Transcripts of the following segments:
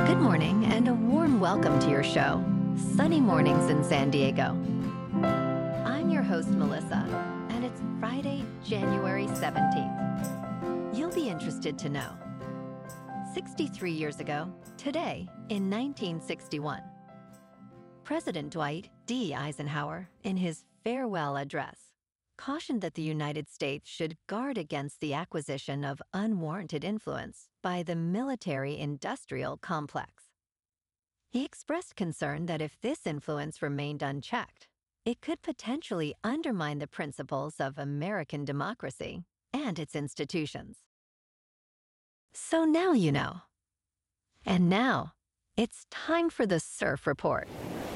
Good morning and a warm welcome to your show, Sunny Mornings in San Diego. I'm your host, Melissa, and it's Friday, January 17th. You'll be interested to know. 63 years ago, today, in 1961, President Dwight D. Eisenhower, in his farewell address, cautioned that the United States should guard against the acquisition of unwarranted influence by the military-industrial complex. He expressed concern that if this influence remained unchecked, it could potentially undermine the principles of American democracy and its institutions. So now you know. And now, it's time for the Surf Report.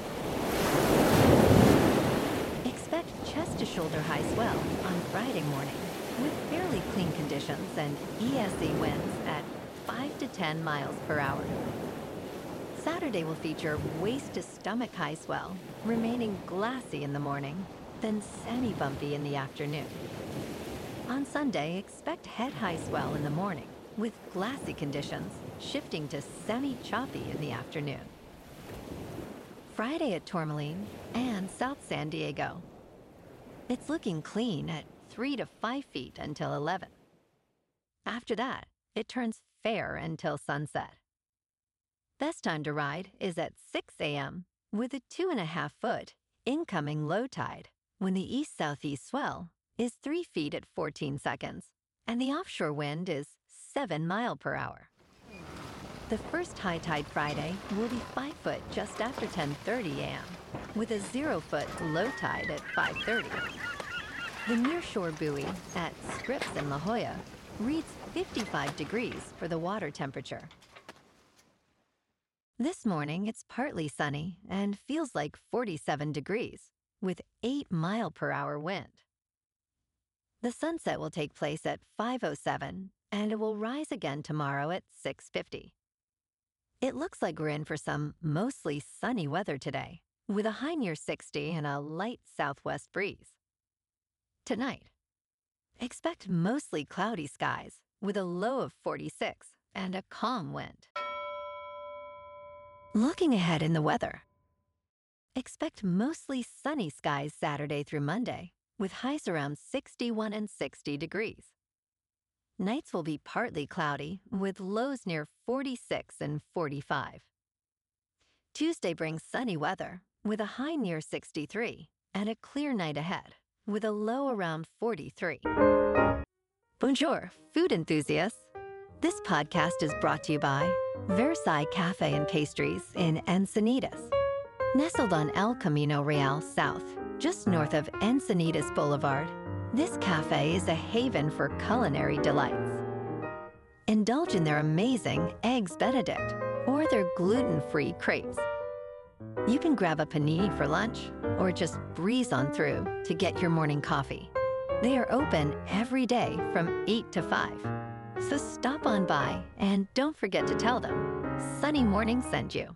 Expect chest-to-shoulder high swell on Friday morning with fairly clean conditions and ESE winds at 5 to 10 miles per hour. Saturday will feature waist-to-stomach high swell, remaining glassy in the morning, then semi-bumpy in the afternoon. On Sunday, expect head-high swell in the morning with glassy conditions, shifting to semi-choppy in the afternoon. Friday at Tourmaline and South San Diego. It's looking clean at 3 to 5 feet until 11. After that, it turns fair until sunset. Best time to ride is at 6 a.m. with a 2.5 foot incoming low tide when the east-southeast swell is 3 feet at 14 seconds and the offshore wind is 7 miles per hour. The first high tide Friday will be 5 foot just after 10:30 a.m. with a 0 foot low tide at 5:30. The nearshore buoy at Scripps in La Jolla reads 55 degrees for the water temperature. This morning, it's partly sunny and feels like 47 degrees with 8 mile per hour wind. The sunset will take place at 5:07 and it will rise again tomorrow at 6:50. It looks like we're in for some mostly sunny weather today, with a high near 60 and a light southwest breeze. Tonight, expect mostly cloudy skies with a low of 46 and a calm wind. Looking ahead in the weather, expect mostly sunny skies Saturday through Monday, with highs around 61 and 60 degrees. Nights will be partly cloudy, with lows near 46 and 45. Tuesday brings sunny weather, with a high near 63, and a clear night ahead, with a low around 43. Bonjour, food enthusiasts. This podcast is brought to you by Versailles Cafe and Pastries in Encinitas. Nestled on El Camino Real South, just north of Encinitas Boulevard, this cafe is a haven for culinary delights. Indulge in their amazing Eggs Benedict or their gluten-free crepes. You can grab a panini for lunch or just breeze on through to get your morning coffee. They are open every day from 8 to 5. So stop on by and don't forget to tell them Sunny Morning sent you.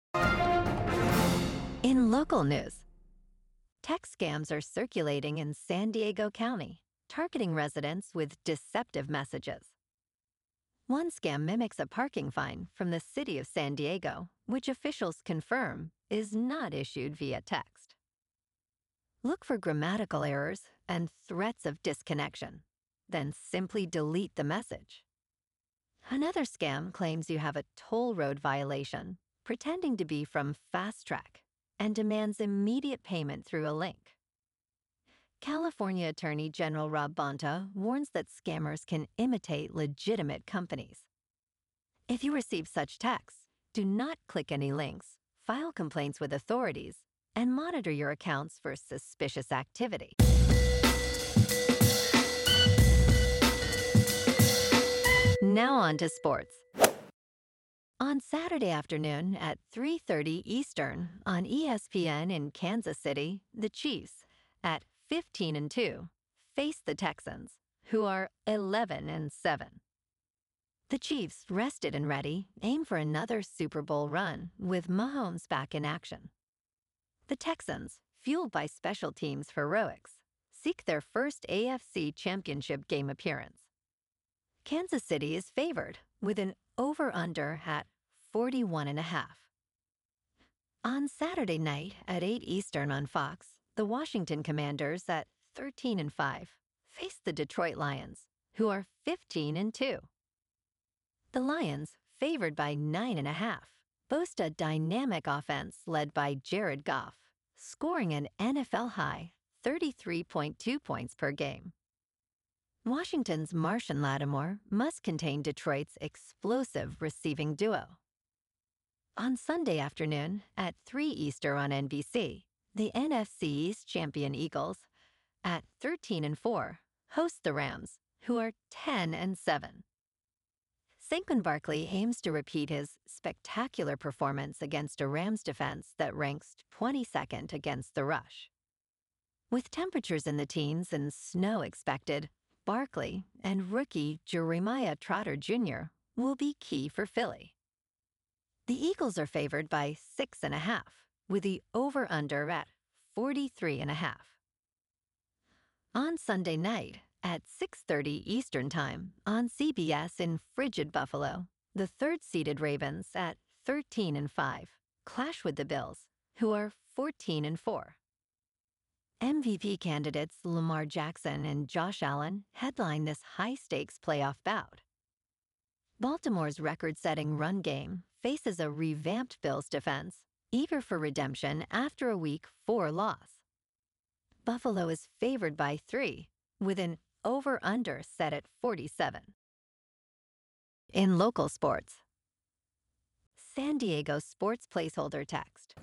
In local news, text scams are circulating in San Diego County, targeting residents with deceptive messages. One scam mimics a parking fine from the city of San Diego, which officials confirm is not issued via text. Look for grammatical errors and threats of disconnection, then simply delete the message. Another scam claims you have a toll road violation, pretending to be from Fast Track, and demands immediate payment through a link. California Attorney General Rob Bonta warns that scammers can imitate legitimate companies. If you receive such texts, do not click any links, file complaints with authorities, and monitor your accounts for suspicious activity. Now on to sports. On Saturday afternoon at 3:30 Eastern on ESPN in Kansas City, the Chiefs, at 15-2, face the Texans, who are 11-7. The Chiefs, rested and ready, aim for another Super Bowl run with Mahomes back in action. The Texans, fueled by special teams heroics, seek their first AFC Championship game appearance. Kansas City is favored with an over-under at 41.5. On Saturday night at 8 Eastern on Fox, the Washington Commanders at 13-5 face the Detroit Lions, who are 15-2. The Lions, favored by 9.5, boast a dynamic offense led by Jared Goff, scoring an NFL-high 33.2 points per game. Washington's Marshon Lattimore must contain Detroit's explosive receiving duo. On Sunday afternoon at 3 Eastern on NBC, the NFC East champion Eagles, at 13-4, host the Rams, who are 10-7. Saquon Barkley aims to repeat his spectacular performance against a Rams defense that ranks 22nd against the rush. With temperatures in the teens and snow expected, Barkley and rookie Jeremiah Trotter Jr. will be key for Philly. The Eagles are favored by 6.5, with the over-under at 43.5. On Sunday night at 6:30 Eastern Time on CBS in frigid Buffalo, the third-seeded Ravens at 13-5 clash with the Bills, who are 14-4. MVP candidates Lamar Jackson and Josh Allen headline this high-stakes playoff bout. Baltimore's record-setting run game faces a revamped Bills defense, eager for redemption after a Week 4 loss. Buffalo is favored by 3, with an over-under set at 47. In local sports, San Diego sports placeholder text.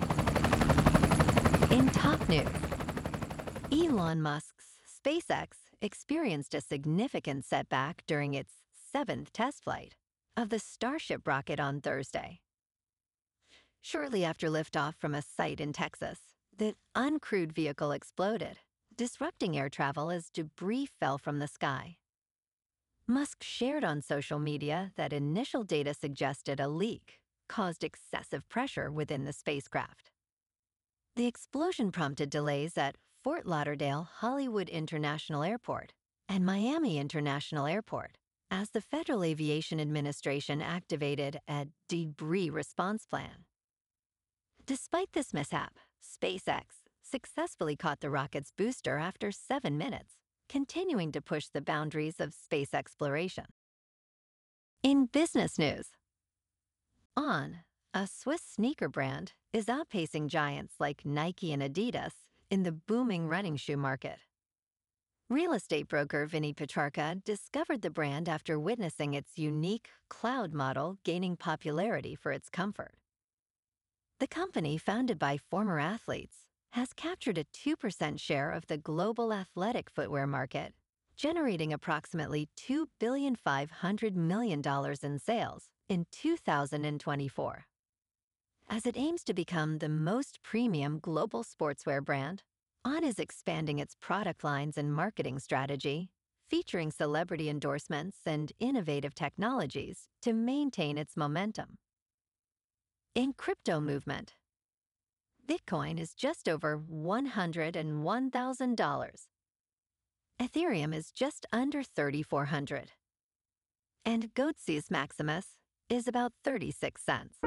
In top news, Elon Musk's SpaceX experienced a significant setback during its 7th test flight of the Starship rocket on Thursday. Shortly after liftoff from a site in Texas, the uncrewed vehicle exploded, disrupting air travel as debris fell from the sky. Musk shared on social media that initial data suggested a leak caused excessive pressure within the spacecraft. The explosion prompted delays at Fort Lauderdale Hollywood International Airport and Miami International Airport as the Federal Aviation Administration activated a debris response plan. Despite this mishap, SpaceX successfully caught the rocket's booster after 7 minutes, continuing to push the boundaries of space exploration. In business news, On, a Swiss sneaker brand, is outpacing giants like Nike and Adidas in the booming running shoe market. Real estate broker Vinny Petrarca discovered the brand after witnessing its unique cloud model gaining popularity for its comfort. The company, founded by former athletes, has captured a 2% share of the global athletic footwear market, generating approximately $2.5 billion in sales in 2024. As it aims to become the most premium global sportswear brand, On is expanding its product lines and marketing strategy, featuring celebrity endorsements and innovative technologies to maintain its momentum. In crypto movement, Bitcoin is just over $101,000. Ethereum is just under $3,400. And Goatse's Maximus is about 36 cents.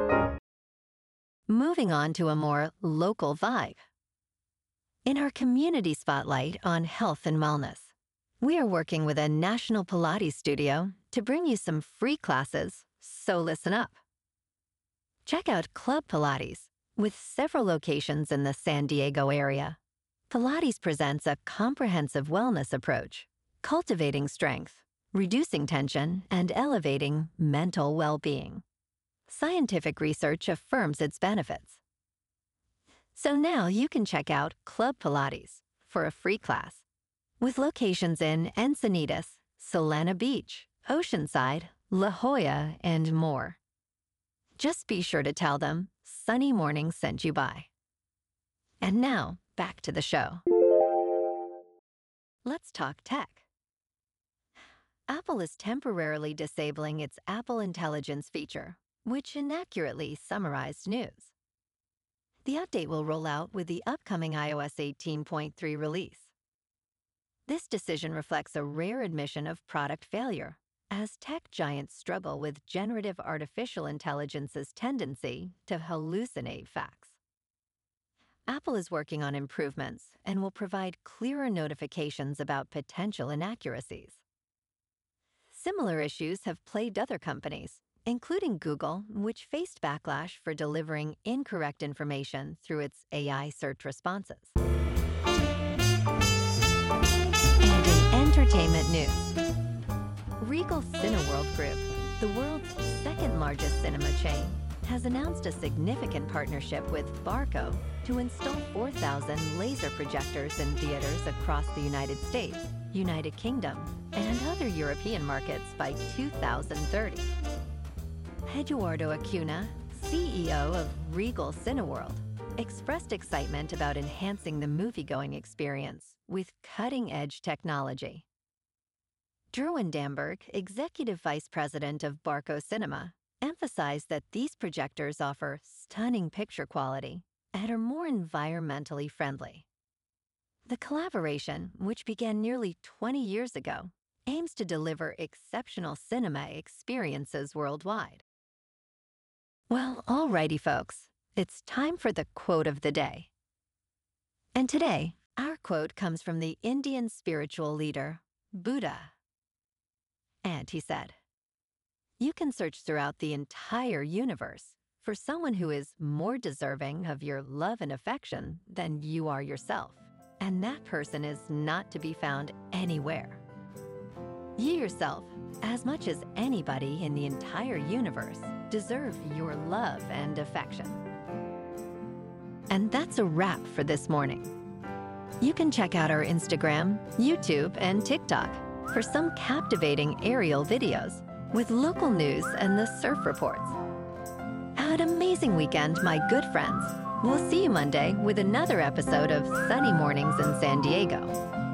Moving on to a more local vibe. In our community spotlight on health and wellness, we are working with a national Pilates studio to bring you some free classes, so listen up. Check out Club Pilates, with several locations in the San Diego area. Pilates presents a comprehensive wellness approach, cultivating strength, reducing tension, and elevating mental well-being. Scientific research affirms its benefits. So now you can check out Club Pilates for a free class, with locations in Encinitas, Solana Beach, Oceanside, La Jolla, and more. Just be sure to tell them Sunny Morning sent you by. And now, back to the show. Let's talk tech. Apple is temporarily disabling its Apple Intelligence feature, which inaccurately summarized news. The update will roll out with the upcoming iOS 18.3 release. This decision reflects a rare admission of product failure, as tech giants struggle with generative artificial intelligence's tendency to hallucinate facts. Apple is working on improvements and will provide clearer notifications about potential inaccuracies. Similar issues have plagued other companies, including Google, which faced backlash for delivering incorrect information through its AI search responses. And in entertainment news, Regal Cineworld Group, the world's second-largest cinema chain, has announced a significant partnership with Barco to install 4,000 laser projectors in theaters across the United States, United Kingdom, and other European markets by 2030. Eduardo Acuna, CEO of Regal Cineworld, expressed excitement about enhancing the moviegoing experience with cutting-edge technology. Derwin Damberg, Executive Vice President of Barco Cinema, emphasized that these projectors offer stunning picture quality and are more environmentally friendly. The collaboration, which began nearly 20 years ago, aims to deliver exceptional cinema experiences worldwide. Well, alrighty, folks, it's time for the quote of the day. And today, our quote comes from the Indian spiritual leader, Buddha. And he said, "You can search throughout the entire universe for someone who is more deserving of your love and affection than you are yourself, and that person is not to be found anywhere. You yourself, as much as anybody in the entire universe, deserve your love and affection." And that's a wrap for this morning. You can check out our Instagram, YouTube, and TikTok for some captivating aerial videos with local news and the surf reports. Have an amazing weekend, my good friends. We'll see you Monday with another episode of Sunny Mornings in San Diego.